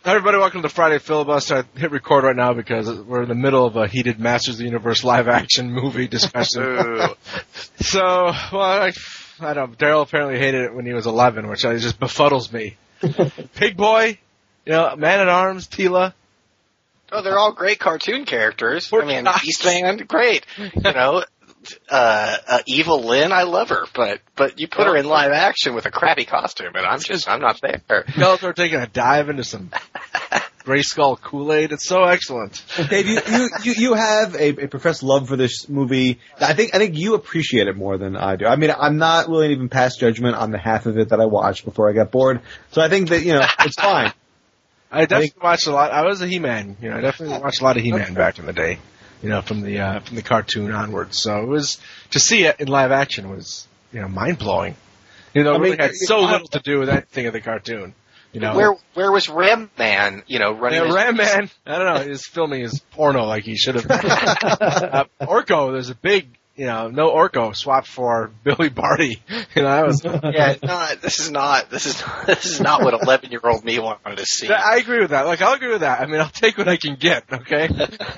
Everybody, welcome to Friday Filibuster. I hit record right now because we're in the middle of a heated Masters of the Universe live-action movie discussion. So, well, I don't know. Daryl apparently hated it when he was 11, which just befuddles me. Pig Boy, Man-at-Arms, Tila. Oh, they're all great cartoon characters. Eastman, great. Evil Lynn, I love her, but you put her in live action with a crappy costume, and I'm not there. Skeletor taking a dive into some Grayskull Kool-Aid. It's so excellent. Dave, you have a professed love for this movie. I think you appreciate it more than I do. I mean, I'm not willing to even pass judgment on the half of it that I watched before I got bored. So I think that it's fine. I definitely watched a lot. I was a He-Man. I definitely watched a lot of He-Man back in the day. From the cartoon onwards. So it was, to see it in live action was, mind blowing. It really had so little to do with anything of the cartoon. Where was Ram Man? Running. Yeah, Ram Man. I don't know. He was filming his porno like he should have. Orko. There's a big. No Orko swapped for Billy Barty. This is not what 11-year-old me wanted to see. I agree with that. I'll agree with that. I mean, I'll take what I can get. Okay.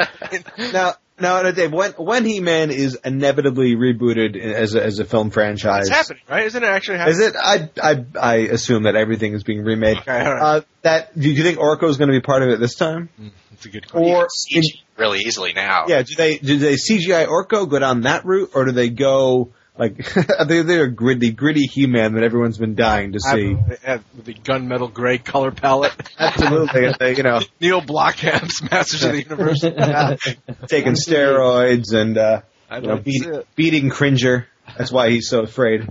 Now, Dave, when He-Man is inevitably rebooted as a film franchise, it's happening, right? Isn't it actually happening? Is it? I assume that everything is being remade. Okay, all right. Do you think Orko is going to be part of it this time? That's a good question. Or really easily now. Yeah. Do they CGI Orko, go down that route, or do they go they're gritty He-Man that everyone's been dying to see? With the gunmetal gray color palette. Absolutely. Neil Blockhamp's Masters of the Universe. Taking steroids and beating Cringer. That's why he's so afraid.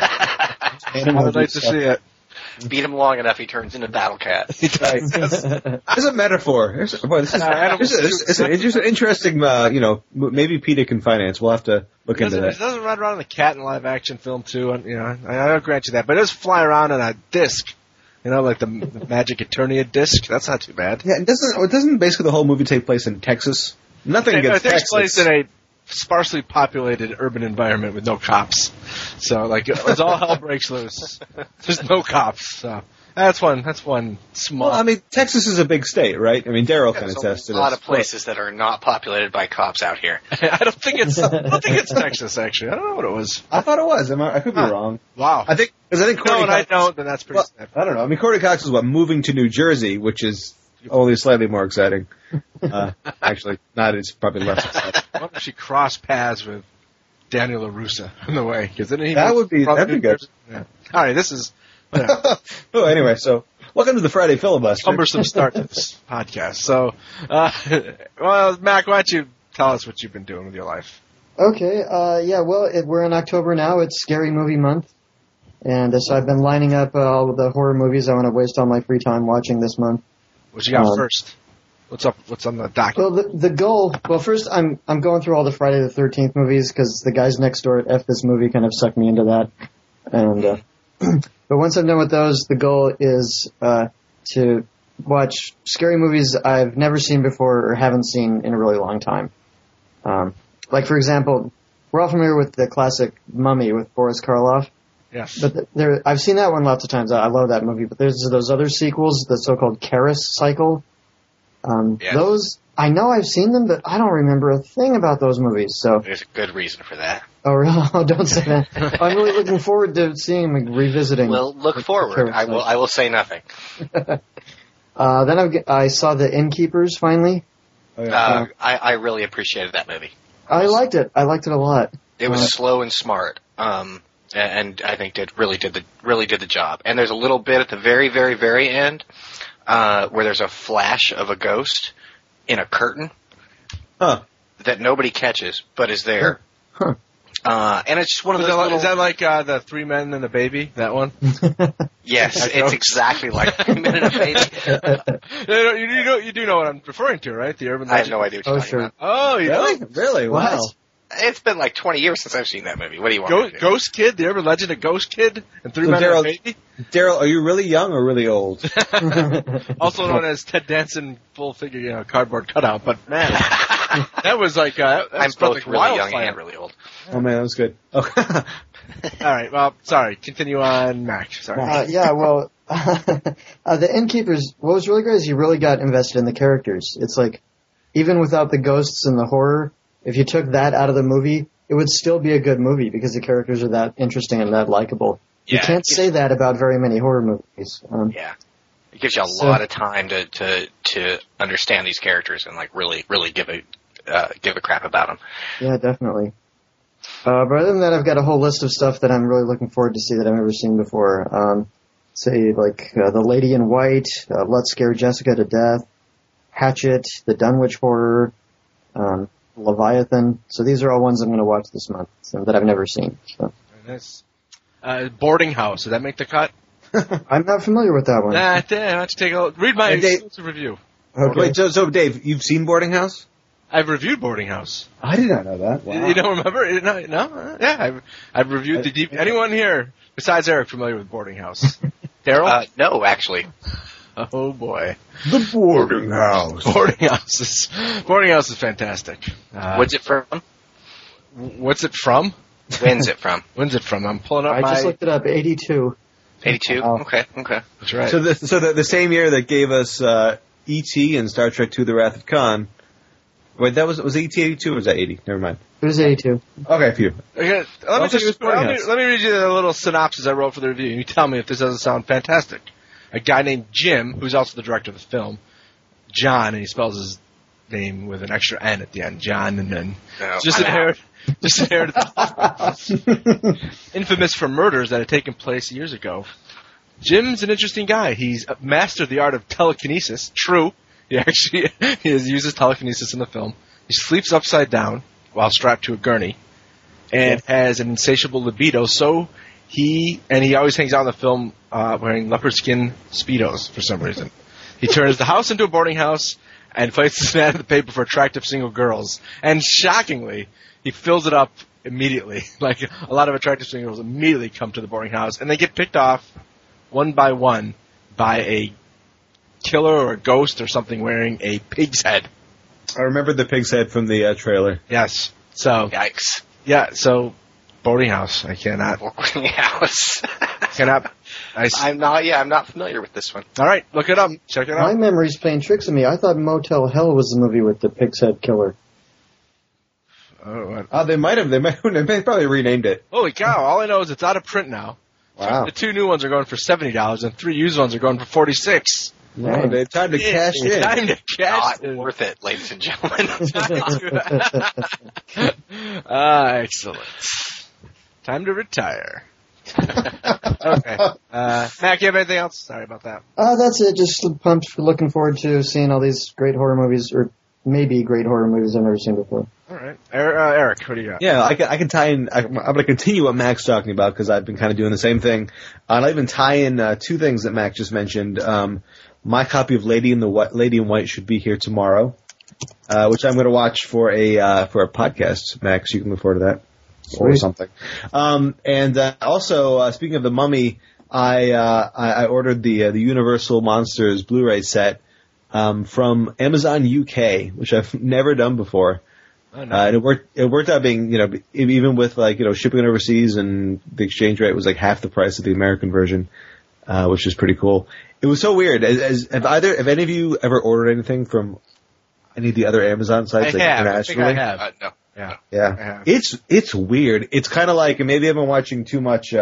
I would like to see it. Beat him long enough, he turns into Battle Cat. It's a metaphor. It's an interesting, maybe PETA can finance. We'll have to look into that. It doesn't run around the cat in live action film too, and I don't grant you that, but it does fly around on a disc. Like the Magic Eternia disc. That's not too bad. Yeah, doesn't basically the whole movie take place in Texas? Nothing against Texas. It takes place in a sparsely populated urban environment with no cops. So, it's all hell breaks loose. There's no cops. So that's one small. Well, I mean, Texas is a big state, right? I mean, Daryl can attest to this. A lot of places that are not populated by cops out here. I don't think it's Texas. Actually, I don't know what it was. I thought it was. I could be wrong. Wow. I think Courtney I don't. Then that's pretty. Well, I don't know. I mean, Courtney Cox is moving to New Jersey, which is only slightly more exciting. Actually, not. It's probably less exciting. Why don't she cross paths with Daniel LaRussa on the way? Because that'd be good. Yeah. All right, this is. Oh, anyway, so welcome to the Friday Filibuster. Cumbersome start to this podcast. So, Mac, why don't you tell us what you've been doing with your life? Okay, we're in October now. It's Scary Movie Month. And so I've been lining up all of the horror movies I want to waste all my free time watching this month. What you got first? What's up? What's on the docket? Well, the goal. Well, first I'm going through all the Friday the 13th movies because the guys next door at F This Movie kind of sucked me into that. And but once I'm done with those, the goal is to watch scary movies I've never seen before or haven't seen in a really long time. For example, we're all familiar with the classic Mummy with Boris Karloff. Yes. But I've seen that one lots of times. I love that movie. But there's those other sequels, the so-called Karras cycle. Those, I know I've seen them, but I don't remember a thing about those movies. So there's a good reason for that. Oh, really? Oh, don't say that. I'm really looking forward to seeing revisiting. Well, look forward. I will say nothing. Then I saw The Innkeepers finally. Oh, yeah. I really appreciated that movie. I liked it. I liked it a lot. It was slow and smart. And I think really did the job. And there's a little bit at the very, very, very end where there's a flash of a ghost in a curtain that nobody catches, but is there. Huh. And it's just one of those. Is that like the Three Men and a Baby? That one? Yes, it's exactly like 3 Men and a Baby. You do know what I'm referring to, right? The urban legend. I have no idea what you're talking about. Oh, you really? know? Really? Wow. What? It's been like 20 years since I've seen that movie. What do you want me to do? Ghost Kid? The urban legend of Ghost Kid? And Three Men and a Baby? Daryl, are you really young or really old? Also known as Ted Danson full figure, cardboard cutout. But man, that was like I'm both really young and really old. Oh man, that was good. Okay. All right. Well, sorry. Continue on, Mac. Sorry. The Innkeepers, what was really great is you really got invested in the characters. It's like, even without the ghosts and the horror, if you took that out of the movie, it would still be a good movie because the characters are that interesting and that likable. You can't say that about very many horror movies. Yeah. It gives you a lot of time to understand these characters and like really give a crap about them. Yeah, definitely. But other than that, I've got a whole list of stuff that I'm really looking forward to see that I've never seen before. Say like The Lady in White, Let's Scare Jessica to Death, Hatchet, The Dunwich Horror, Leviathan. So these are all ones I'm going to watch this month that I've never seen. So. Nice. Boarding House. Did that make the cut? I'm not familiar with that one. Nah, damn, let's take a look. Read my exclusive review. Okay. Wait, so Dave, you've seen Boarding House? I've reviewed Boarding House. I did not know that. Wow. You don't remember? No? Yeah, I've reviewed the deep. Anyone here besides Eric familiar with Boarding House? Daryl? No, actually. Oh boy. The Boarding House. Boarding House is fantastic. What's it from? What's it from? When's it from? When's it from? I'm pulling up I just looked it up. 82. 82? Oh. Okay. That's right. So the same year that gave us E.T. and Star Trek II: The Wrath of Khan. Wait, was E.T. 82 or was that 80? Never mind. It was 82. Okay, phew. Okay, let me read you a little synopsis I wrote for the review. You tell me if this doesn't sound fantastic. A guy named Jim, who's also the director of the film, John, and he spells his name with an extra N at the end, John, and then inherited infamous for murders that had taken place years ago. Jim's an interesting guy. He's mastered the art of telekinesis. True. He uses telekinesis in the film. He sleeps upside down while strapped to a gurney and has an insatiable libido, so he always hangs out in the film wearing leopard skin Speedos for some reason. He turns the house into a boarding house and fights this man in the paper for attractive single girls. And shockingly, he fills it up immediately. Like, a lot of attractive single girls immediately come to the boarding house, and they get picked off one by one by a killer or a ghost or something wearing a pig's head. I remember the pig's head from the trailer. Yes. So. Yikes. Yeah, so boarding house. I cannot. Boarding house. I'm not familiar with this one. All right, look it up. Check it out. My memory's playing tricks on me. I thought Motel Hell was the movie with the pig's head killer. They probably renamed it. Holy cow! All I know is it's out of print now. Wow. The 2 new ones are going for $70, and 3 used ones are going for $46. No, it's time to cash in. Time to cash in. Not worth it, ladies and gentlemen. Excellent. Time to retire. Okay. Mac, you have anything else? Sorry about that. That's it. Just pumped for looking forward to seeing all these great horror movies, or maybe great horror movies I've never seen before. All right. Eric, what do you got? Yeah, I can tie in. I'm going to continue what Mac's talking about because I've been kind of doing the same thing. I'll even tie in 2 things that Mac just mentioned. My copy of Lady in White should be here tomorrow, which I'm going to watch for a podcast. Max, you can look forward to that. Or something. And also, speaking of The Mummy, I ordered the Universal Monsters Blu-ray set from Amazon UK, which I've never done before. Oh, no. And it worked out being, even with shipping overseas and the exchange rate was like half the price of the American version, which is pretty cool. It was so weird. Have any of you ever ordered anything from any of the other Amazon sites? Internationally? I have. No. Yeah. It's weird. It's kind of like, maybe I've been watching too much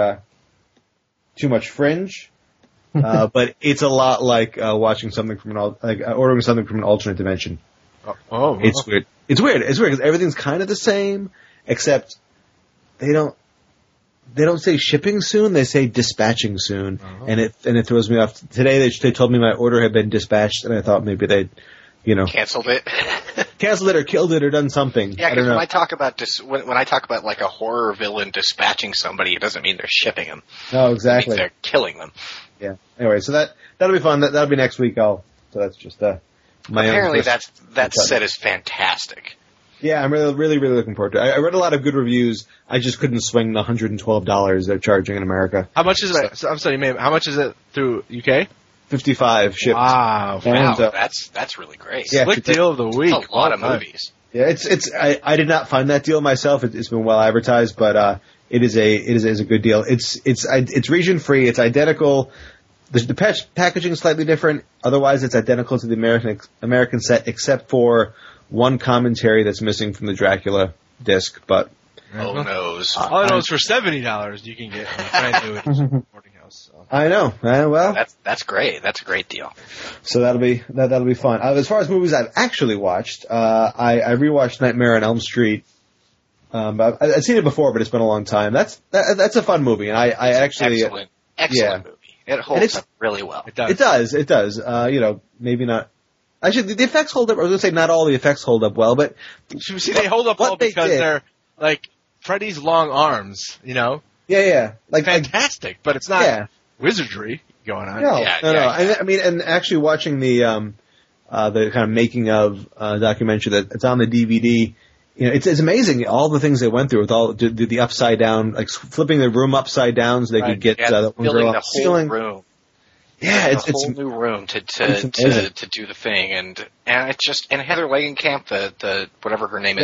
Fringe, but it's a lot like watching something from ordering something from an alternate dimension. Oh. It's weird. It's weird because everything's kind of the same, except they don't say shipping soon. They say dispatching soon, and it throws me off. Today they told me my order had been dispatched, and I thought maybe they'd canceled it. Canceled it or killed it or done something. Yeah, because when I talk about like a horror villain dispatching somebody, it doesn't mean they're shipping them. No, exactly. It means they're killing them. Yeah. Anyway, so that'll be fun. That'll be next week. So that's just my apparently that set is fantastic. Yeah, I'm really, really, really looking forward to it. I read a lot of good reviews. I just couldn't swing the $112 they're charging in America. How much is it? I'm sorry, how much is it through UK? 55 shipped. Wow, that's really great. Yeah, slick deal of the week. That's a lot of movies. Yeah, I did not find that deal myself. It's been well advertised, but it is a good deal. It's region free. It's identical the packaging is slightly different. Otherwise, it's identical to the American set, except for one commentary that's missing from the Dracula disc. But oh noes! All I know is for $70 you can get a brand new edition of Boarding House. So. I know. Well, that's great. That's a great deal. So that'll be fun. As far as movies I've actually watched, I rewatched Nightmare on Elm Street. I've seen it before, but it's been a long time. That's a fun movie, and I actually excellent movie. It holds up really well. It does. Maybe not. Actually, the effects hold up. I was going to say not all the effects hold up well, but see, they hold up well because they're like Freddy's long arms. Yeah. Like fantastic, but it's not wizardry going on. No. I mean, and actually watching the kind of making of documentary that's on the DVD. It's amazing all the things they went through with all the upside down, like flipping the room upside down so they could get the one girl off the ceiling. Room. Yeah, it's a whole new room to do the thing, and it's just and Heather Langenkamp, the whatever her name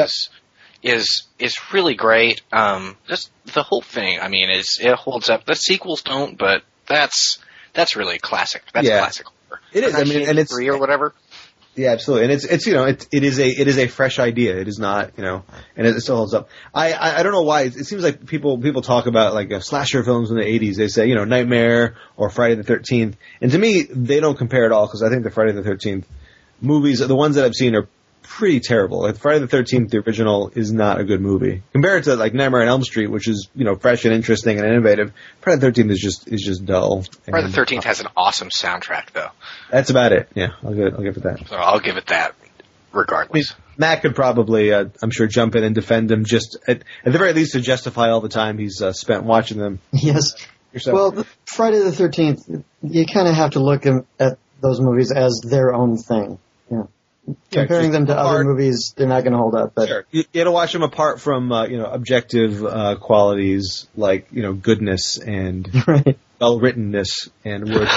is really great. Just the whole thing. I mean, it holds up. The sequels don't, but that's really classic. That's classic horror. It is. I mean, and it's 3 or whatever. Yeah, absolutely, and it is a fresh idea. It is not, and it still holds up. I don't know why. It seems like people talk about like slasher films in the 80s. They say Nightmare or Friday the 13th, and to me they don't compare at all because I think the Friday the 13th movies, the ones that I've seen, are pretty terrible. Like Friday the 13th, the original, is not a good movie compared to like Nightmare on Elm Street, which is fresh and interesting and innovative. Friday the 13th is just dull. Friday the 13th has an awesome soundtrack, though. That's about it. Yeah, I'll give it that. So I'll give it that, regardless. Matt could probably, I'm sure, jump in and defend them just at the very least to justify all the time he's spent watching them. Yes. Yourself. Well, Friday the 13th, you kind of have to look at those movies as their own thing. Yeah. Comparing them to other movies, they're not going to hold up. But sure. You got to watch them apart from objective qualities like goodness and well-writtenness and words.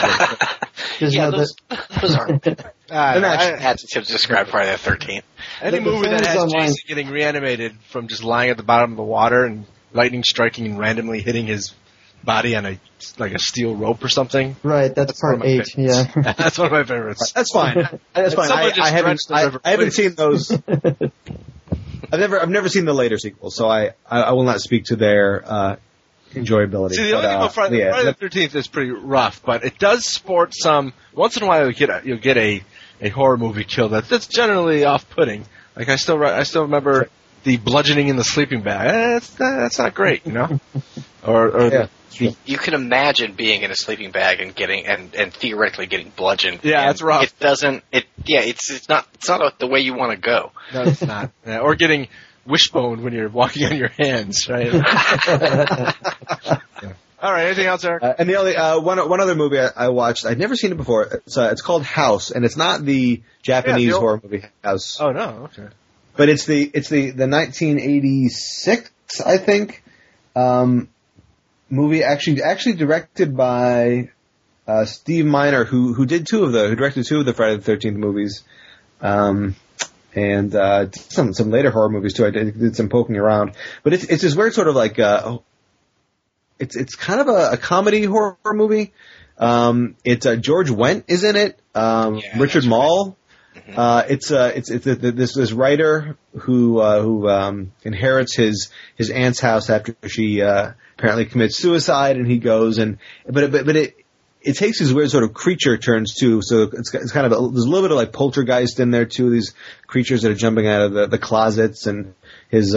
Those aren't adjectives to describe Friday the 13th. Any movie that has Jason getting reanimated from just lying at the bottom of the water and lightning striking and randomly hitting his body on a steel rope or something. Right, that's part 8. Yeah, that's one of my favorites. That's fine. That's fine. I haven't seen those. I've never seen the later sequels, so I will not speak to their enjoyability. See, the only thing about Friday the 13th is pretty rough, but it does sport some. Once in a while, you'll get a horror movie kill that's generally off-putting. Like I still remember the bludgeoning in the sleeping bag. That's not great, Or you can imagine being in a sleeping bag and getting and theoretically getting bludgeoned. Yeah, that's rough. It doesn't. It's not the way you want to go. No, it's not. Yeah, or getting wishboned when you're walking on your hands, right? All right. Anything else, Eric? And the only one other movie I watched, I'd never seen it before. It's called House, and it's not the Japanese horror movie House. Oh no, okay. But it's the 1986, I think, movie actually directed by Steve Miner, who directed 2 of the Friday the 13th movies, and some later horror movies too. I did some poking around, but it's this weird sort of like it's kind of a comedy horror movie. It's George Wendt is in it. Richard Mall. It's this writer who inherits his aunt's house after she apparently commits suicide, and he goes but it takes these weird sort of creature turns too. So it's kind of there's a little bit of like poltergeist in there too. These creatures that are jumping out of the closets, and his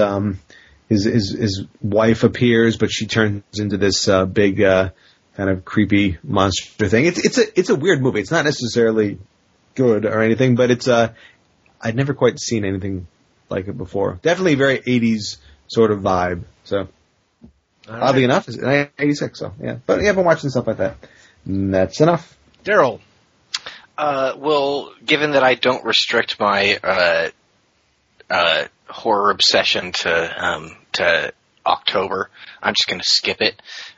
wife appears, but she turns into this big kind of creepy monster thing. It's a weird movie. It's not necessarily good or anything, but it's I'd never quite seen anything like it before. Definitely very 80s sort of vibe. So oddly enough, it's 86. So yeah, but yeah, I've been watching stuff like that. And that's enough. Daryl. Well, given that I don't restrict my horror obsession to October, I'm just going to skip it.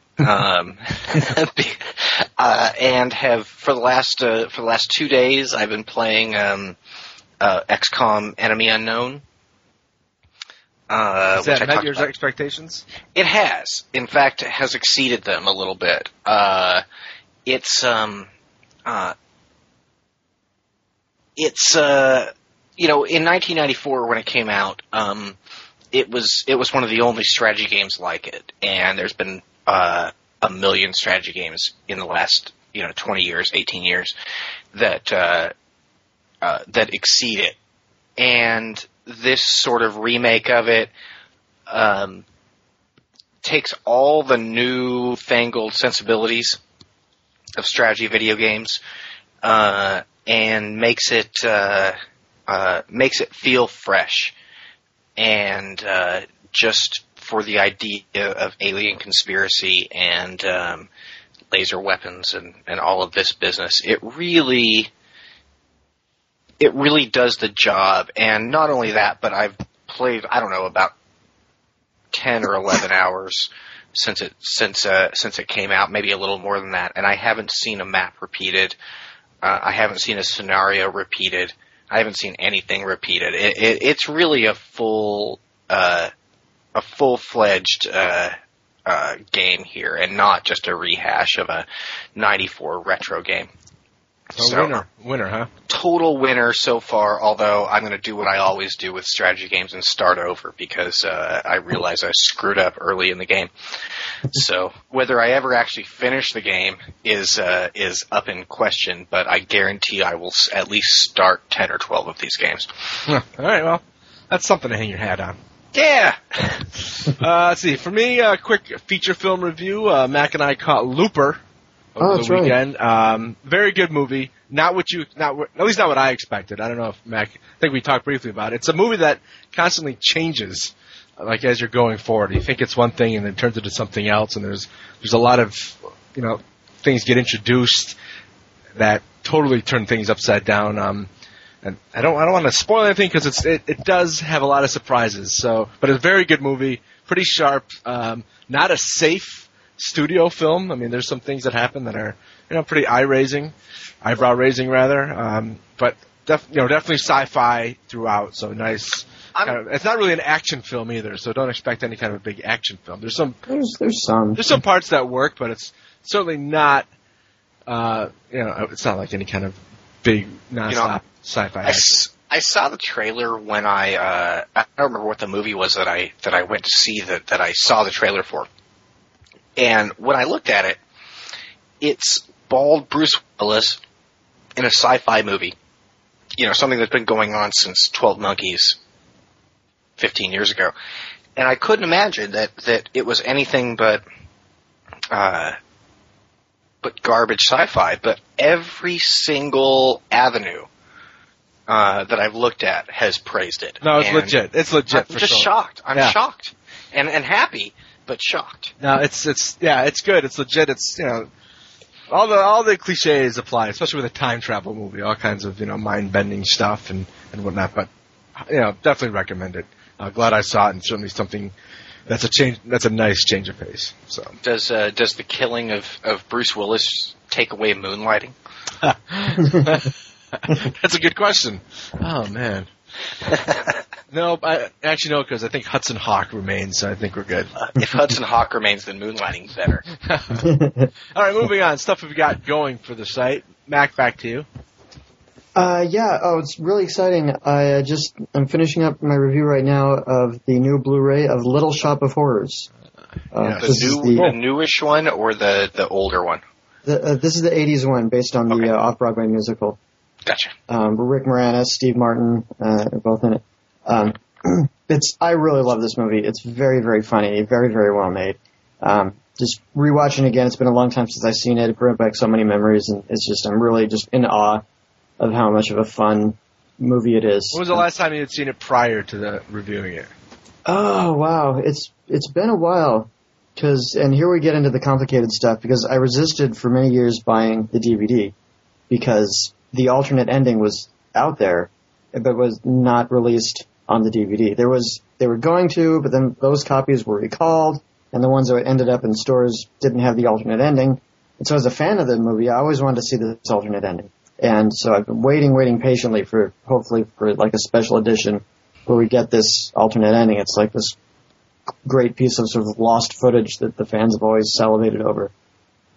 And have for the last 2 days I've been playing XCOM Enemy Unknown. Has that met your expectations? It has. In fact, it has exceeded them a little bit. it's in 1994 when it came out, it was one of the only strategy games like it, and there's been a million strategy games in the last 20 years, 18 years that exceed it, and this sort of remake of it takes all the new fangled sensibilities of strategy video games and makes it feel fresh, and just for the idea of alien conspiracy and laser weapons and all of this business, it really does the job. And not only that, but I've played, I don't know, about 10 or 11 hours since it came out, maybe a little more than that, and I haven't seen a map repeated. I haven't seen a scenario repeated. I haven't seen anything repeated. It's really a full-fledged game here, and not just a rehash of a '94 retro game. So winner, huh? Total winner so far, although I'm going to do what I always do with strategy games and start over, because I realize I screwed up early in the game. So whether I ever actually finish the game is up in question, but I guarantee I will at least start 10 or 12 of these games. All right, well, that's something to hang your hat on. Yeah! Let's see. For me, a quick feature film review. Mac and I caught Looper over the weekend. Right. Very good movie. At least not what I expected. I don't know if Mac, I think we talked briefly about it. It's a movie that constantly changes, like as you're going forward. You think it's one thing and then it turns into something else, and there's a lot of, things get introduced that totally turn things upside down. And I don't want to spoil anything because it does have a lot of surprises. So, but it's a very good movie, pretty sharp, not a safe studio film. I mean, there's some things that happen that are, pretty eyebrow raising rather. But definitely sci-fi throughout. So nice. It's not really an action film either. So don't expect any kind of a big action film. There's some parts that work, but it's certainly not. It's not like any kind of big nonstop sci-fi action. I saw the trailer when I don't remember what the movie was that I went to see that I saw the trailer for. And when I looked at it, it's bald Bruce Willis in a sci-fi movie. Something that's been going on since 12 Monkeys 15 years ago. And I couldn't imagine that it was anything but garbage sci-fi. But every single avenue that I've looked at has praised it. No, it's legit. It's legit. I'm just shocked. I'm shocked and happy, but shocked. No, it's good. It's legit. It's all the cliches apply, especially with a time travel movie. All kinds of mind bending stuff and whatnot. But definitely recommend it. Glad I saw it, and certainly something that's a change. That's a nice change of pace. So does the killing of Bruce Willis take away Moonlighting? That's a good question. Oh man. No, because I think Hudson Hawk remains, so I think we're good. If Hudson Hawk remains, then Moonlighting's better. All right, moving on. Stuff we've got going for the site. Mac, back to you. It's really exciting. I'm finishing up my review right now of the new Blu-ray of Little Shop of Horrors. The newish one or the older one? This is the 80s one based on the Off-Broadway musical. Gotcha. Rick Moranis, Steve Martin, are both in it. I really love this movie. It's very, very funny, very, very well made. Just rewatching again, it's been a long time since I've seen it. It brought back so many memories, and I'm really just in awe of how much of a fun movie it is. When was the last time you had seen it prior to the reviewing it? Oh, wow. It's been a while. And here we get into the complicated stuff, because I resisted for many years buying the DVD, because the alternate ending was out there, but was not released on the DVD. They were going to, but then those copies were recalled, and the ones that ended up in stores didn't have the alternate ending. And so as a fan of the movie, I always wanted to see this alternate ending. And so I've been waiting patiently hopefully for like a special edition where we get this alternate ending. It's like this great piece of sort of lost footage that the fans have always salivated over.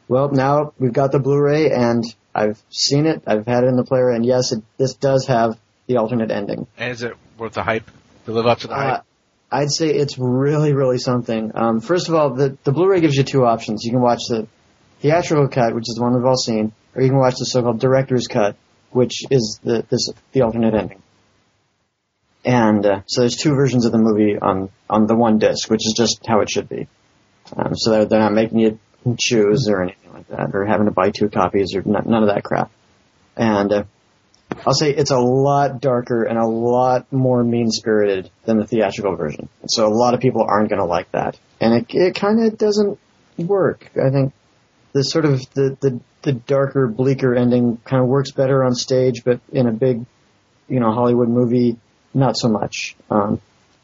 Well, now we've got the Blu-ray, and I've seen it. I've had it in the player, and yes, this does have the alternate ending. And is it worth the hype? To live up to the hype? I'd say it's really, really something. First of all, the Blu-ray gives you two options. You can watch the theatrical cut, which is the one we've all seen, or you can watch the so-called director's cut, which is the alternate ending. And so there's two versions of the movie on the one disc, which is just how it should be. So they're not making you choose or anything like that, or having to buy two copies or none of that crap. And I'll say it's a lot darker and a lot more mean-spirited than the theatrical version. So a lot of people aren't going to like that. And it kind of doesn't work. I think the sort of the darker, bleaker ending kind of works better on stage, but in a big, Hollywood movie, not so much. A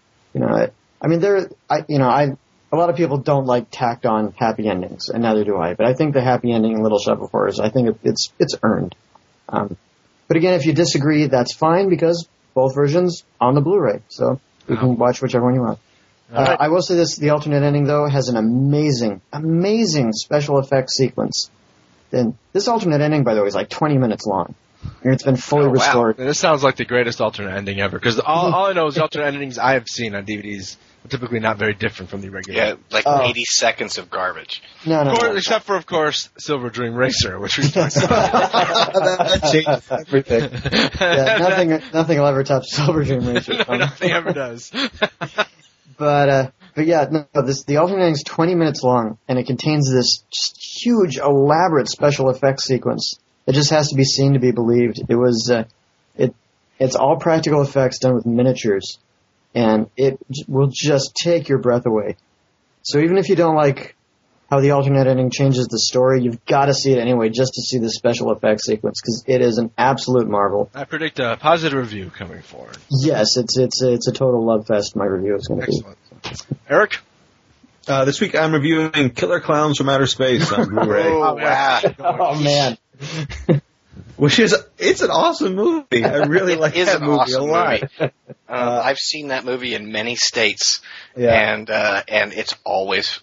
lot of people don't like tacked on happy endings, and neither do I. But I think the happy ending in Little Shop of Horrors, I think it's earned. But again, if you disagree, that's fine because both versions on the Blu-ray, so you can watch whichever one you want. Right. I will say this: the alternate ending though has an amazing special effects sequence. And this alternate ending, by the way, is like 20 minutes long. And it's been fully restored. This sounds like the greatest alternate ending ever. Because all I know is the alternate endings I have seen on DVDs are typically not very different from the regular. Yeah, like 80 seconds of garbage. No. Except for, of course, Silver Dream Racer, which we talked about. That changes everything. Yeah, nothing will ever touch Silver Dream Racer. Nothing ever does. But yeah, the alternate ending is 20 minutes long, and it contains this just huge, elaborate special effects sequence. It just has to be seen to be believed. It was, it's all practical effects done with miniatures, and it will just take your breath away. So even if you don't like how the alternate ending changes the story, you've got to see it anyway just to see the special effects sequence, because it is an absolute marvel. I predict a positive review coming forward. Yes, it's a total love fest, my review is going to be. Eric? This week I'm reviewing Killer Clowns from Outer Space on Blu-ray. Oh, wow. Oh, man. It's an awesome movie. I really like that movie a lot. I've seen that movie in many states, yeah. and it's always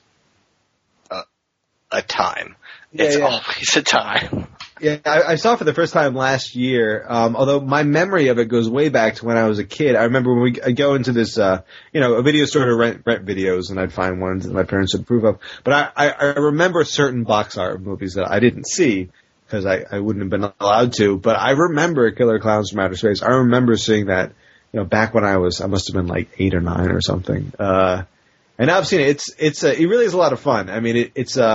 a time. It's always a time. Yeah, I saw it for the first time last year, although my memory of it goes way back to when I was a kid. I remember when I'd go into this, a video store to rent videos, and I'd find ones that my parents would approve of. But I remember certain box art movies that I didn't see, because I wouldn't have been allowed to. But I remember Killer Clowns from Outer Space. I remember seeing that, back when I must have been like 8 or 9 or something. And now I've seen it. It really is a lot of fun. I mean,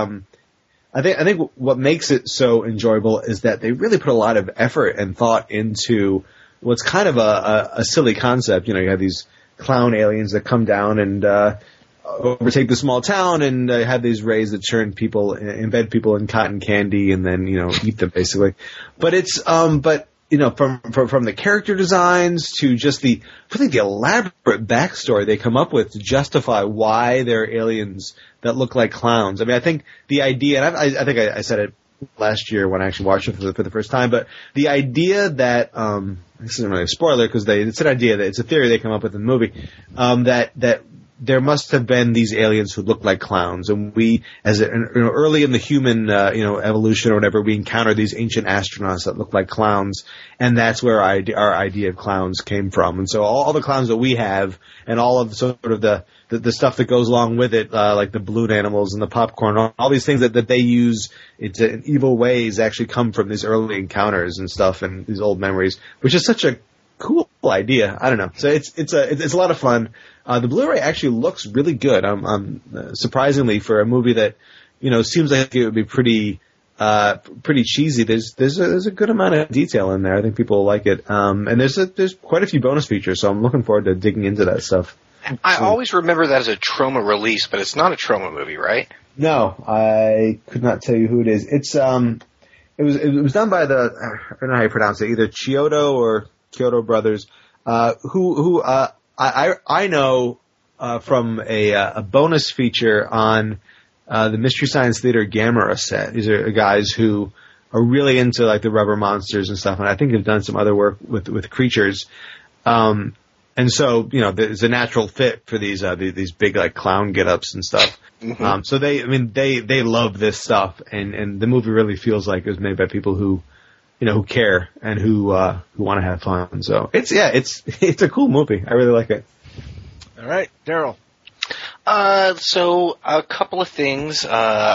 I think what makes it so enjoyable is that they really put a lot of effort and thought into what's kind of a silly concept. You have these clown aliens that come down and overtake the small town and have these rays that embed people in cotton candy and then eat them basically. But it's from the character designs to just the elaborate backstory they come up with to justify why they're aliens that look like clowns. I mean, I think the idea, and I think I said it last year when I actually watched it for the first time, but the idea that, this isn't really a spoiler because it's an idea that it's a theory they come up with in the movie, that there must have been these aliens who looked like clowns, and we, early in the human, evolution or whatever, we encountered these ancient astronauts that looked like clowns, and that's where our idea of clowns came from. And so all the clowns that we have, and all of sort of the stuff that goes along with it, like the balloon animals and the popcorn, all these things that they use in evil ways actually come from these early encounters and stuff, and these old memories, which is such a cool idea. I don't know. So it's a lot of fun. The Blu-ray actually looks really good. Surprisingly for a movie that, seems like it would be pretty cheesy. There's a good amount of detail in there. I think people will like it. And there's quite a few bonus features, so I'm looking forward to digging into that stuff. I always remember that as a Troma release, but it's not a Troma movie, right? No, I could not tell you who it is. It was done by I don't know how you pronounce it, either Chiodo or Kyoto Brothers, who I know from a bonus feature on the Mystery Science Theater Gamera set. These are guys who are really into like the rubber monsters and stuff, and I think they've done some other work with creatures. And so, you know, there's a natural fit for these big like clown get-ups and stuff. Mm-hmm. So they love this stuff, and the movie really feels like it was made by people who, you know, who care and who want to have fun. So it's a cool movie. I really like it. All right, Daryl. So a couple of things.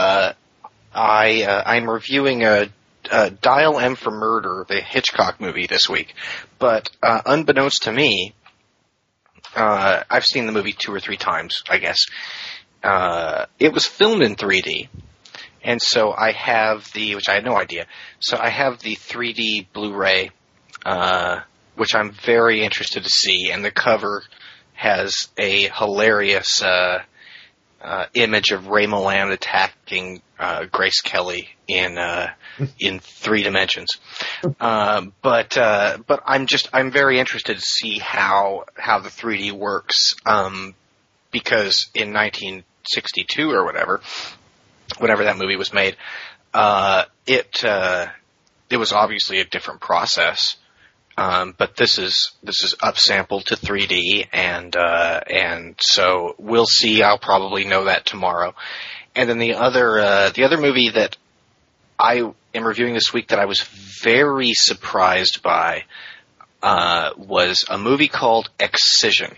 I'm reviewing Dial M for Murder, the Hitchcock movie, this week. But unbeknownst to me, I've seen the movie 2 or 3 times, I guess. It was filmed in 3D. And so I have which I had no idea. So I have the 3D Blu-ray, which I'm very interested to see. And the cover has a hilarious image of Ray Milland attacking Grace Kelly in 3 dimensions. But I'm very interested to see how the 3D works, because in 1962 or whenever that movie was made, it was obviously a different process. But this is upsampled to 3D, and so we'll see. I'll probably know that tomorrow. And then the other movie that I am reviewing this week that I was very surprised by was a movie called Excision,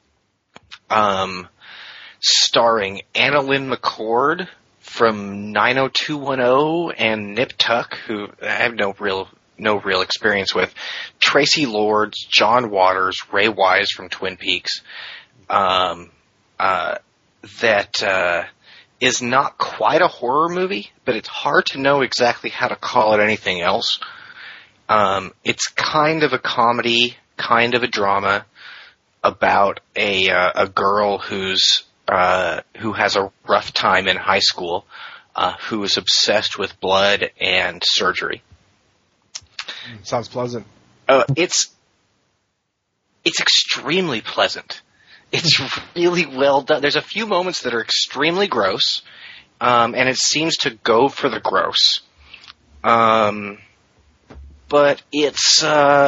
starring Annalyn McCord from 90210 and Nip Tuck, who I have no real experience with, Tracy Lords, John Waters, Ray Wise from Twin Peaks, that is not quite a horror movie, but it's hard to know exactly how to call it anything else. It's kind of a comedy, kind of a drama about a girl who has a rough time in high school, who is obsessed with blood and surgery. Sounds pleasant. It's extremely pleasant. It's really well done. There's a few moments that are extremely gross, and it seems to go for the gross. But it's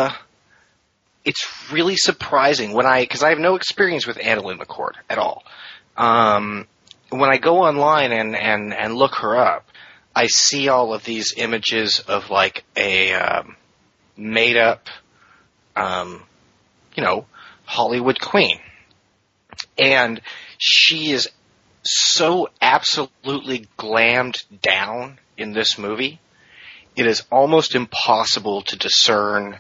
really surprising because I have no experience with Annalyn McCord at all. When I go online and look her up, I see all of these images of like a made up, Hollywood queen. And she is so absolutely glammed down in this movie. It is almost impossible to discern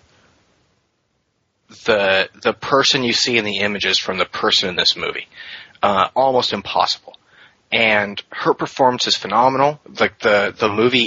the person you see in the images from the person in this movie. Almost impossible. And her performance is phenomenal. Like the movie,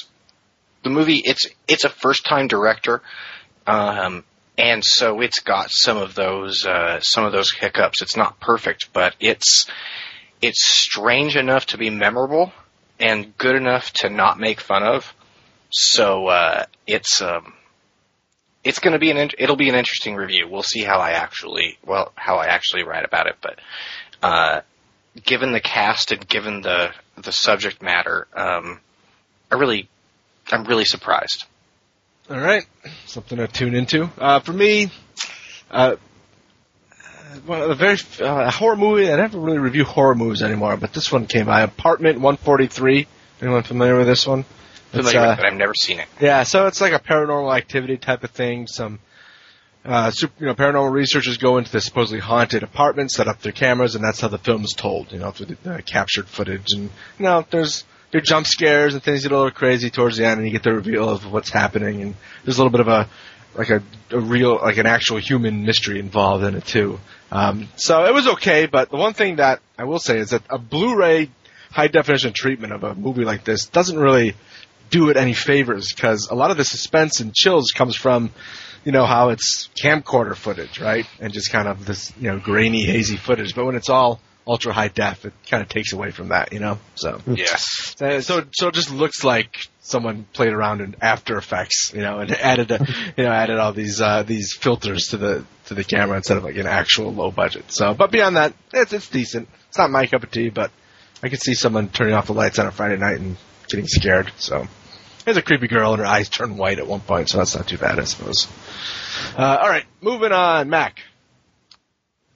it's a first time director. And so it's got some of those hiccups. It's not perfect, but it's strange enough to be memorable and good enough to not make fun of. So it's going to be it'll be an interesting review. We'll see how I actually write about it. But given the cast and given the subject matter, I'm really surprised. All right, something to tune into. For me, one of the very horror movie. I never really review horror movies anymore, but this one came by. Apartment 143. Anyone familiar with this one? Familiar with it. I've never seen it. Yeah, so it's like a paranormal activity type of thing. Some paranormal researchers go into the supposedly haunted apartment, set up their cameras, and that's how the film is told. Through the captured footage, and there's jump scares and things get a little crazy towards the end, and you get the reveal of what's happening, and there's a little bit of an actual human mystery involved in it too. So it was okay, but the one thing that I will say is that a Blu-ray high definition treatment of a movie like this doesn't really do it any favors, because a lot of the suspense and chills comes from, how it's camcorder footage, right? And just kind of this, grainy, hazy footage. But when it's all ultra high def, it kind of takes away from that, So yes, so it just looks like someone played around in After Effects, and added all these filters to the camera instead of like an actual low budget. So, but beyond that, it's decent. It's not my cup of tea, but I could see someone turning off the lights on a Friday night and getting scared. So there's a creepy girl and her eyes turn white at one point, so that's not too bad, I suppose. All right, moving on, Mac.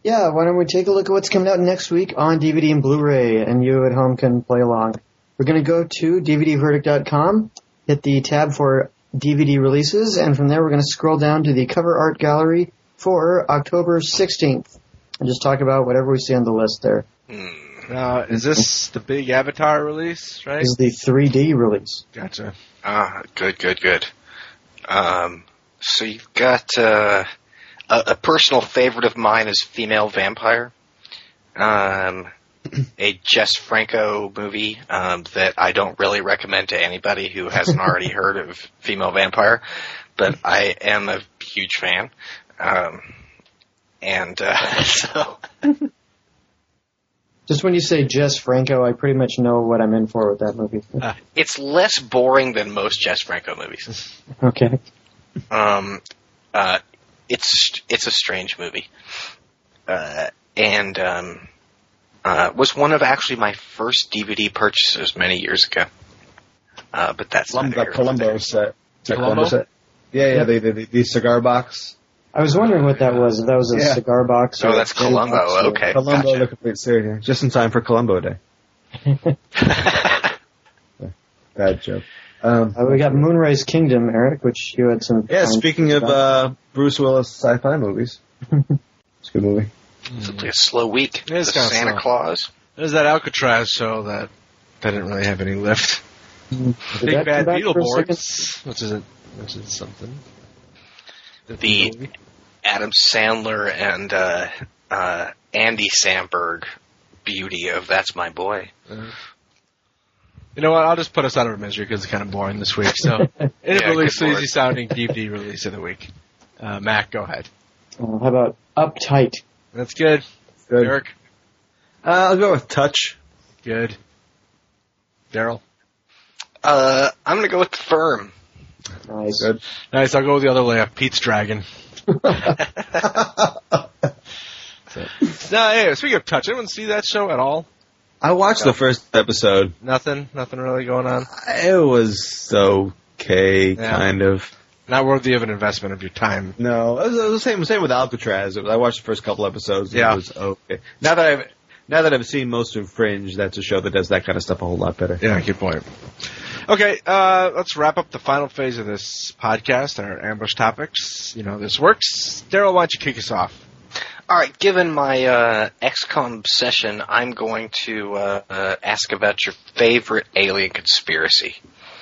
Yeah, why don't we take a look at what's coming out next week on DVD and Blu-ray, and you at home can play along. We're going to go to DVDverdict.com, hit the tab for DVD releases, and from there we're going to scroll down to the cover art gallery for October 16th, and just talk about whatever we see on the list there. Now, is this the big Avatar release, right? This is the 3D release. Gotcha. Good. So you've got a personal favorite of mine is Female Vampire, a Jess Franco movie that I don't really recommend to anybody who hasn't already heard of Female Vampire, but I am a huge fan. So... Just when you say Jess Franco, I pretty much know what I'm in for with that movie. It's less boring than most Jess Franco movies. Okay. It's a strange movie, and was one of actually my first DVD purchases many years ago. But that's the Columbo set. Columbo set. Yeah, the cigar box. I was wondering what that was. If that was a cigar box. Oh, that's Columbo. Okay, Columbo, gotcha. the complete series. Just in time for Columbo Day. Bad joke. We got Moonrise Kingdom, Eric, which you had some. Yeah, speaking of Bruce Willis sci-fi movies, it's a good movie. It's a slow week. It is The kinda Santa slow. Claus. There's that Alcatraz show that didn't really have any lift. Did Big that Bad come back for a Beetleborgs, which is something. The Adam Sandler and Andy Samberg beauty of That's My Boy. You know what? I'll just put us out of our misery because it's kind of boring this week. So, really sleazy sounding DVD release of the week. Mac, go ahead. How about Uptight? That's good. Good. Eric, I'll go with Touch. good. Daryl, I'm going to go with The Firm. Nice. Good. nice. I'll go with the other layup. Pete's Dragon. Hey, speaking of Touch, anyone see that show at all? I watched the first episode. Nothing really going on. It was okay, kind of. Not worthy of an investment of your time. No, it was the same with Alcatraz. I watched the first couple episodes. And Yeah. It was okay. Now that I've seen most of Fringe, that's a show that does that kind of stuff a whole lot better. Yeah, good point. Okay, let's wrap up the final phase of this podcast, our ambush topics. You know this works. Daryl, why don't you kick us off? All right, given my XCOM session, I'm going to ask about your favorite alien conspiracy.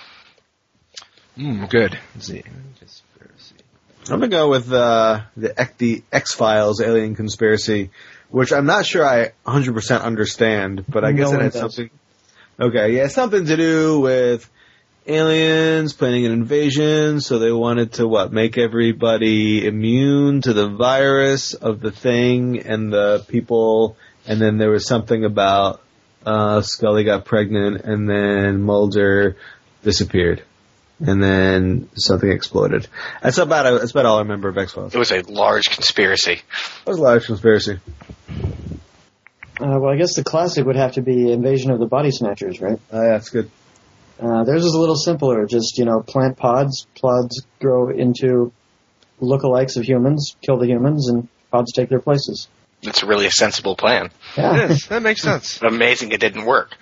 Good. Let's see. Conspiracy. I'm gonna go with the X-Files alien conspiracy, which I'm not sure I 100% understand, but I guess it had something. Okay, yeah, something to do with aliens planning an invasion, so they wanted to make everybody immune to the virus of the thing and the people, and then there was something about Scully got pregnant, and then Mulder disappeared. And then something exploded. That's about all I remember of X-Files. It was a large conspiracy. It was a large conspiracy. Well, I guess the classic would have to be Invasion of the Body Snatchers, right? Yeah, that's good. Theirs is a little simpler. Just, plant pods. Pods grow into lookalikes of humans, kill the humans, and pods take their places. It's really a sensible plan. Yeah. It is. That makes sense. Amazing it didn't work.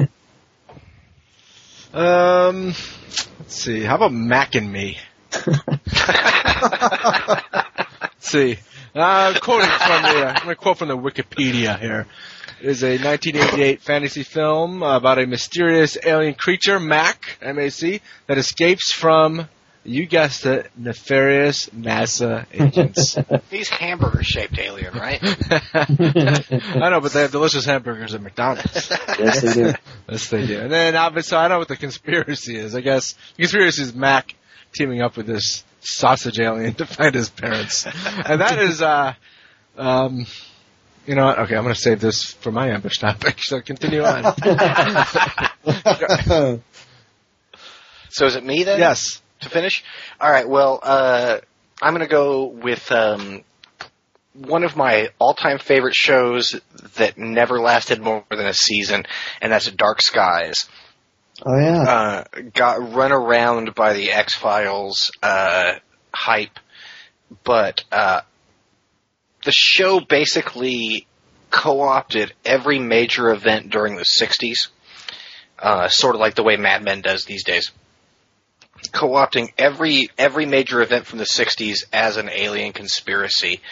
Let's see. How about Mac and Me? Let's see. I'm going to quote from the Wikipedia here. It is a 1988 fantasy film about a mysterious alien creature, Mac, M-A-C, that escapes from, you guessed it, nefarious NASA agents. He's hamburger-shaped alien, right? I know, but they have delicious hamburgers at McDonald's. Yes, they do. Yes, they do. And then, obviously, I know what the conspiracy is. I guess the conspiracy is Mac teaming up with this sausage alien to find his parents. And that is, you know what? Okay, I'm going to save this for my ambush topic, so continue on. So is it me then? Yes. To finish? All right, well, I'm going to go with one of my all-time favorite shows that never lasted more than a season, and that's Dark Skies. Oh, yeah. Got run around by the X-Files hype, but the show basically co-opted every major event during the 60s, sort of like the way Mad Men does these days. Co-opting every major event from the 60s as an alien conspiracy,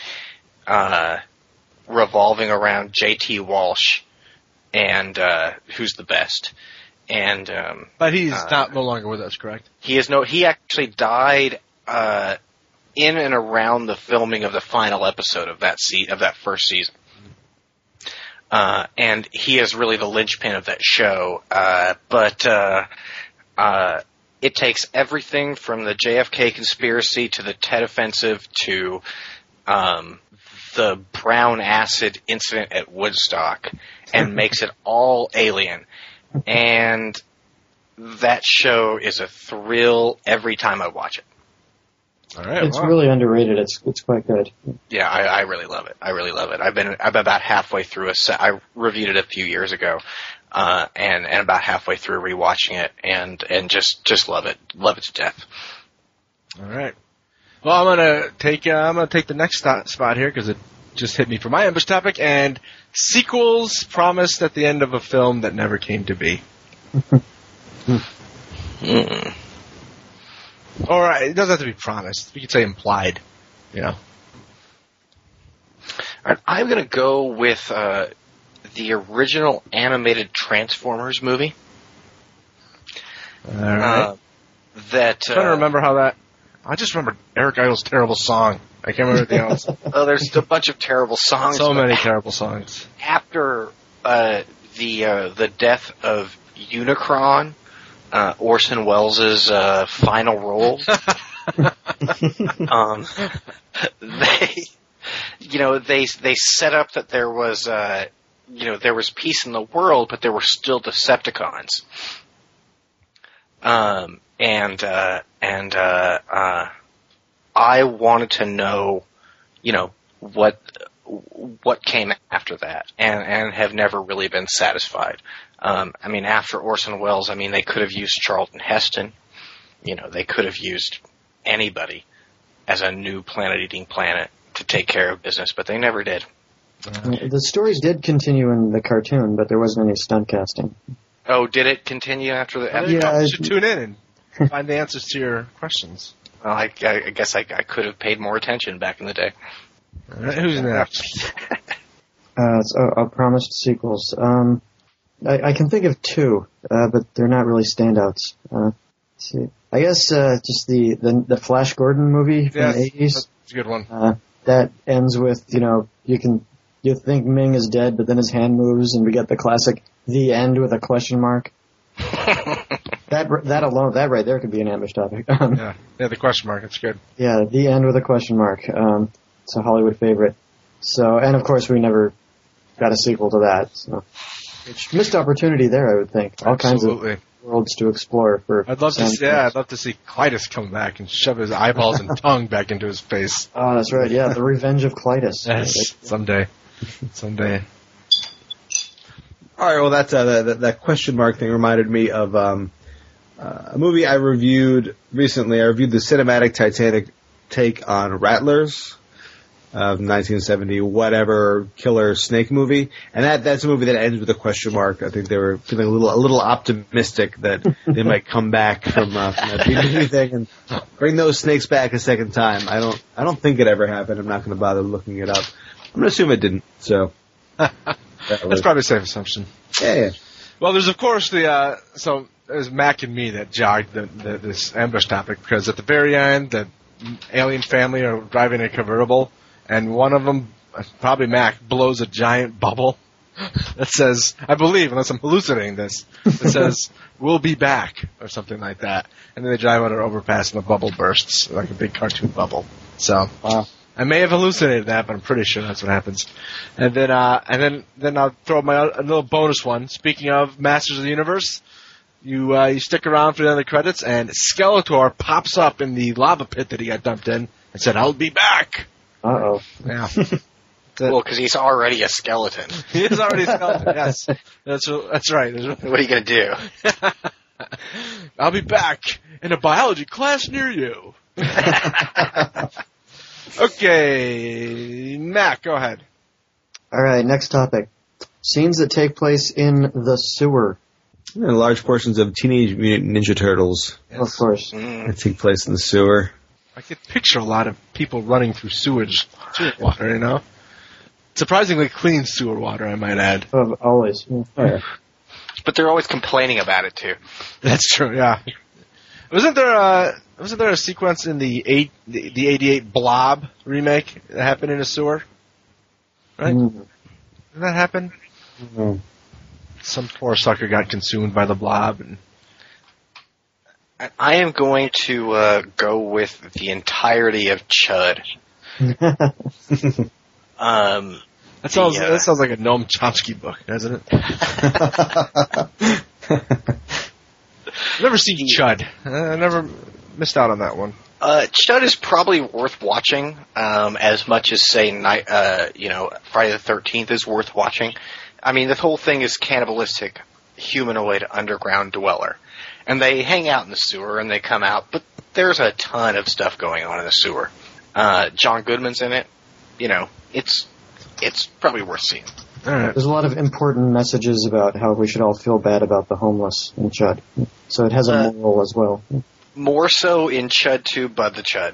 revolving around J.T. Walsh and Who's the Best. And but he's no longer with us, correct? He actually died in and around the filming of the final episode of that first season. And he is really the linchpin of that show. But it takes everything from the JFK conspiracy to the Tet Offensive to the brown acid incident at Woodstock and makes it all alien. And that show is a thrill every time I watch it. All right, it's really underrated. It's quite good. Yeah, I really love it. I really love it. I'm about halfway through I reviewed it a few years ago, and about halfway through rewatching it, and just love it to death. All right. Well, I'm gonna take the next spot here because it just hit me for my ambush topic, and sequels promised at the end of a film that never came to be. Or it doesn't have to be promised. We could say implied. You know. All right, I'm going to go with the original animated Transformers movie. All right. I'm trying to remember how that. I just remember Eric Idle's terrible song. I can't remember anything else. Oh, there's a bunch of terrible songs. So many terrible songs. After the death of Unicron, Orson Welles' final role, they set up that there was there was peace in the world, but there were still Decepticons. I wanted to know, what came after that, and have never really been satisfied. After Orson Welles, they could have used Charlton Heston. They could have used anybody as a new planet-eating planet to take care of business, but they never did. The stories did continue in the cartoon, but there wasn't any stunt casting. Oh, did it continue after the episode? Yeah, you should tune in and find the answers to your questions. Well, I guess I could have paid more attention back in the day. All right, who's next? Promised sequels. I can think of two, but they're not really standouts. Let's see. I guess just the Flash Gordon movie from the 80s. That's a good one. That ends with, you think Ming is dead, but then his hand moves, and we get the classic "the end" with a question mark. That right there could be an ambush topic. Yeah, the question mark. It's good. Yeah, "the end" with a question mark. It's a Hollywood favorite. So, and of course, we never got a sequel to that. So, missed opportunity there, I would think. All Absolutely. Kinds of worlds to explore. I'd love to see Clytus come back and shove his eyeballs and tongue back into his face. Oh, that's right. Yeah, the Revenge of Clytus. Yes, someday. All right, well, that's that question mark thing reminded me of a movie I reviewed recently. I reviewed the cinematic Titanic take on Rattlers of 1970 whatever killer snake movie, and that's a movie that ends with a question mark. I think they were feeling a little optimistic that they might come back from that movie thing and bring those snakes back a second time. I don't think it ever happened. I'm not going to bother looking it up. I'm going to assume it didn't. So that's probably a safe assumption. Yeah. Well, there's of course there's Mac and me that jogged this ambush topic, because at the very end, the alien family are driving a convertible, and one of them, probably Mac, blows a giant bubble that says, I believe, unless I'm hallucinating this, it says, "We'll be back," or something like that. And then they drive on an overpass and the bubble bursts, like a big cartoon bubble. So, I may have hallucinated that, but I'm pretty sure that's what happens. And then I'll throw a little bonus one. Speaking of Masters of the Universe, you stick around for the other credits, and Skeletor pops up in the lava pit that he got dumped in and said, "I'll be back." Uh-oh. Yeah. Well, because he's already a skeleton. He is already a skeleton, yes. That's right. What are you going to do? "I'll be back in a biology class near you." Okay, Matt, go ahead. All right, next topic. Scenes that take place in the sewer. And large portions of Teenage Mutant Ninja Turtles Of course. that take place in the sewer. I could picture a lot of people running through sewer water, you know? Surprisingly clean sewer water, I might add. Always. Yeah. Oh, yeah. But they're always complaining about it too. That's true, yeah. Wasn't there a sequence in the 88 Blob remake that happened in a sewer? Right? Didn't that happen? Oh. Some poor sucker got consumed by the blob. And I am going to go with the entirety of Chud. that sounds like a Noam Chomsky book, doesn't it? I've never seen Chud. I never missed out on that one. Chud is probably worth watching, as much as say Friday the 13th is worth watching. I mean, the whole thing is cannibalistic, humanoid underground dweller. And they hang out in the sewer and they come out, but there's a ton of stuff going on in the sewer. John Goodman's in it. You know, it's probably worth seeing. All right. There's a lot of important messages about how we should all feel bad about the homeless in Chud. So it has a moral as well. More so in Chud 2, Bud the Chud.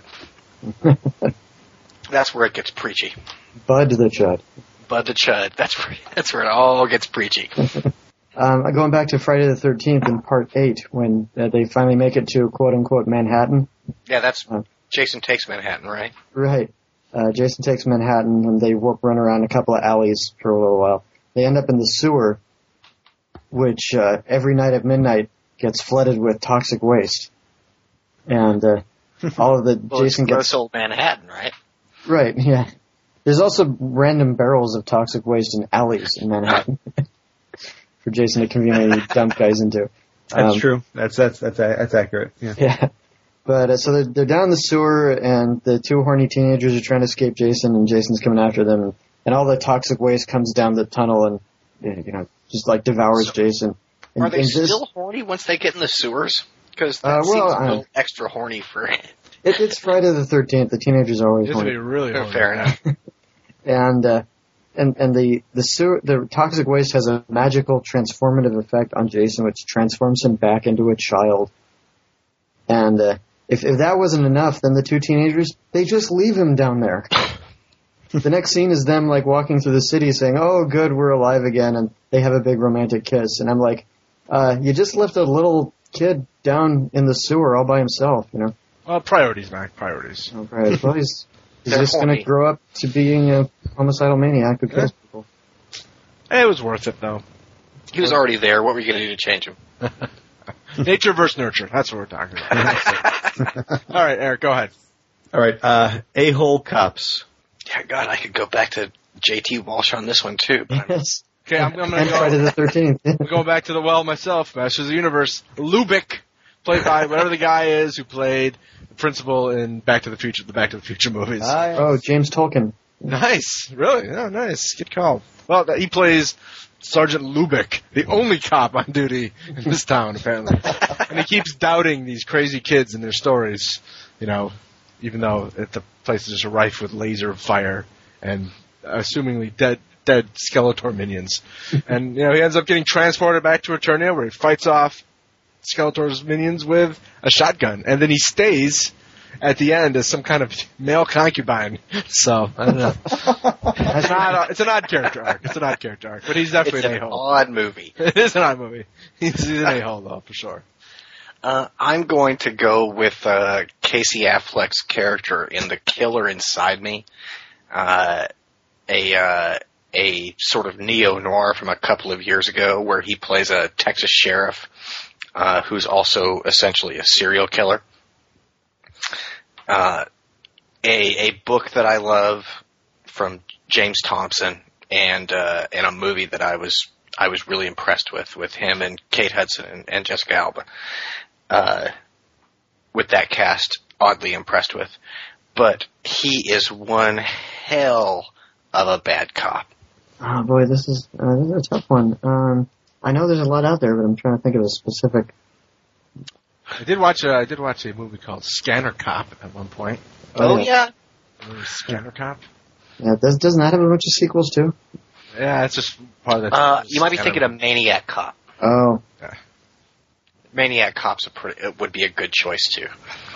That's where it gets preachy. Bud the Chud. Bud the Chud. That's where it all gets preachy. Going back to Friday the 13th in Part 8, when they finally make it to quote-unquote Manhattan. Yeah, that's Jason Takes Manhattan, right? Right. Jason Takes Manhattan, and they run around a couple of alleys for a little while. They end up in the sewer, which every night at midnight gets flooded with toxic waste. And all of the Jason it's gets... old Manhattan, right? Right, yeah. There's also random barrels of toxic waste in alleys in Manhattan for Jason to conveniently dump guys into. That's true. That's accurate. Yeah. Yeah. But so they're down the sewer, and the two horny teenagers are trying to escape Jason, and Jason's coming after them, and all the toxic waste comes down the tunnel and just like devours Jason. And, are they still horny once they get in the sewers? Because that seems a little extra horny for it. It's Friday the 13th. The teenagers are always horny. Really horny. Fair enough. And the toxic waste has a magical transformative effect on Jason, which transforms him back into a child. And if that wasn't enough, then the two teenagers, they just leave him down there. The next scene is them like walking through the city saying, "Oh, good, we're alive again," and they have a big romantic kiss. And I'm like, you just left a little kid down in the sewer all by himself, you know? Well, priorities, Mac. Priorities. Oh, right. Well, he's just going to grow up to being a homicidal maniac who kills people. It was worth it, though. He was already there. What were you going to do to change him? Nature versus nurture. That's what we're talking about. All right, Eric, go ahead. All right. A-hole cops. Yeah, God, I could go back to J.T. Walsh on this one, too. But Yes. Okay, I'm going to And Friday the 13th. I'm going back to the well myself. Masters of the Universe. Lubick, played by whatever the guy is who played the principal in the Back to the Future movies. Oh, James Tolkien. Nice. Really? Oh, nice. Good call. Well, he plays Sergeant Lubick, the only cop on duty in this town, apparently. And he keeps doubting these crazy kids and their stories, you know, even though the place is just rife with laser fire and assumingly dead Skeletor minions. And, you know, he ends up getting transported back to Eternia where he fights off Skeletor's minions with a shotgun. And then he stays at the end as some kind of male concubine. So, I don't know. It's an odd character arc. But he's definitely it's an an a-hole. odd movie. It is an odd movie. He's an a-hole, though, for sure. I'm going to go with Casey Affleck's character in The Killer Inside Me. A sort of neo-noir from a couple of years ago where he plays a Texas sheriff who's also essentially a serial killer. A book that I love from James Thompson and a movie that I was really impressed with him and Kate Hudson and Jessica Alba. With that cast, oddly impressed with. But he is one hell of a bad cop. Oh boy, this is a tough one. I know there's a lot out there, but I'm trying to think of a specific. I did watch a movie called Scanner Cop at one point. Oh yeah. Scanner Cop. Yeah, doesn't that have a bunch of sequels too? Yeah, it's just part of that. You might be thinking of Maniac Cop. Oh. Yeah. Maniac Cop's would be a good choice too.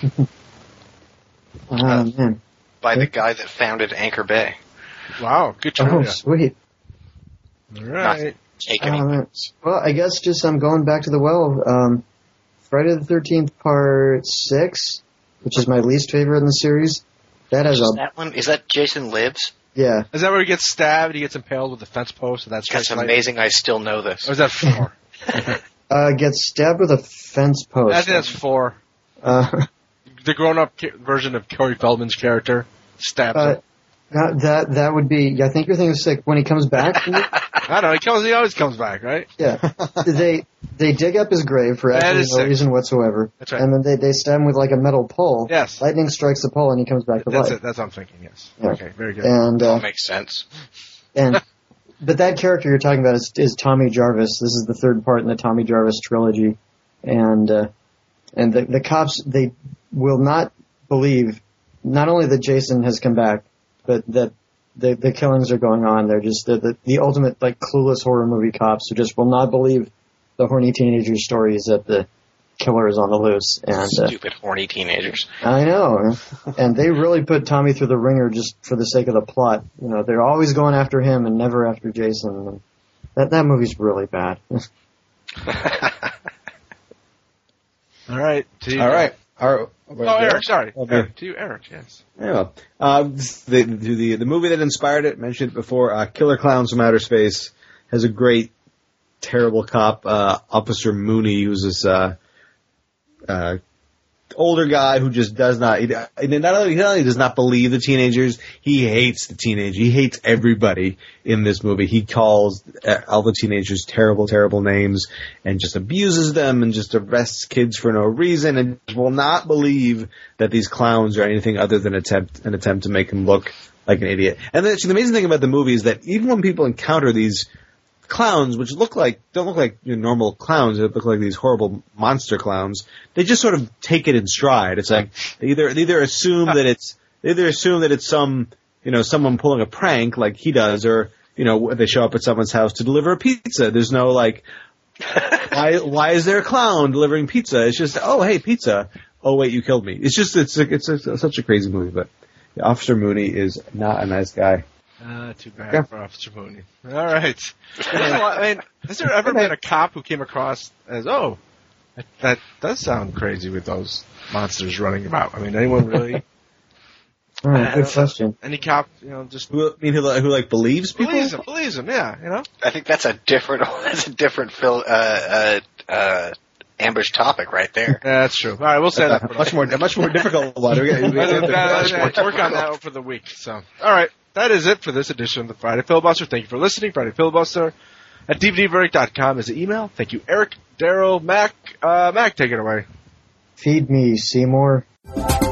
Man. By the guy that founded Anchor Bay. Wow, good Oh, choice. sweet. All right. Take any. Well, I guess just I'm going back to the well. Friday the 13th Part 6, which is my least favorite in the series. That has That one? Is that Jason Lives? Yeah. Is that where he gets stabbed? He gets impaled with a fence post, and That's amazing. I still know this. Or is that 4? Gets stabbed with a fence post. I think that's 4. The grown-up version of Corey Feldman's character stabs him. That would be. I think you're thinking of sick when he comes back. I don't know. He always comes back, right? Yeah. They dig up his grave for absolutely no reason whatsoever. That's right. And then they stab him with like a metal pole. Yes. Lightning strikes the pole and he comes back to That's life. it. That's what I'm thinking. Yes. Yeah. Okay. Very good. And That makes sense. But that character you're talking about is Tommy Jarvis. This is the third part in the Tommy Jarvis trilogy, and the cops, they will not believe not only that Jason has come back, but that the killings are going on. They're just the ultimate like clueless horror movie cops who just will not believe the horny teenager stories that the killer is on the loose. And Stupid horny teenagers. I know. And they really put Tommy through the ringer just for the sake of the plot. You know, they're always going after him and never after Jason. And that movie's really bad. All right. All right. Eric, sorry. Okay. To you, Eric, yes. Yeah. The movie that inspired it, mentioned it before, Killer Clowns from Outer Space, has a great, terrible cop, Officer Mooney, who's this older guy who just does not, he not only does not believe the teenagers, he hates the teenagers. He hates everybody in this movie. He calls all the teenagers terrible, terrible names and just abuses them and just arrests kids for no reason and will not believe that these clowns are anything other than an attempt to make him look like an idiot. And the amazing thing about the movie is that even when people encounter these clowns, which don't look like normal clowns, they look like these horrible monster clowns, they just sort of take it in stride. It's like they either assume that it's some, someone pulling a prank like he does, or they show up at someone's house to deliver a pizza. There's no like, why is there a clown delivering pizza? It's just, oh hey, pizza. Oh wait, you killed me. It's such a crazy movie. But Officer Mooney is not a nice guy. Too bad for Officer Mooney. All right. I mean, has there ever been a cop who came across as, that does sound crazy with those monsters running about? I mean, anyone really? All right, good question. Any cop, just who like believes people? Believes him, yeah. I think that's a different ambush topic right there. Yeah, that's true. All right, we'll say that. A much more difficult one. Work on that for the week. So, all right. That is it for this edition of the Friday Filibuster. Thank you for listening. Friday Filibuster at DVDverdict.com is the email. Thank you, Eric, Daryl, Mac. Mac, take it away. Feed me, Seymour.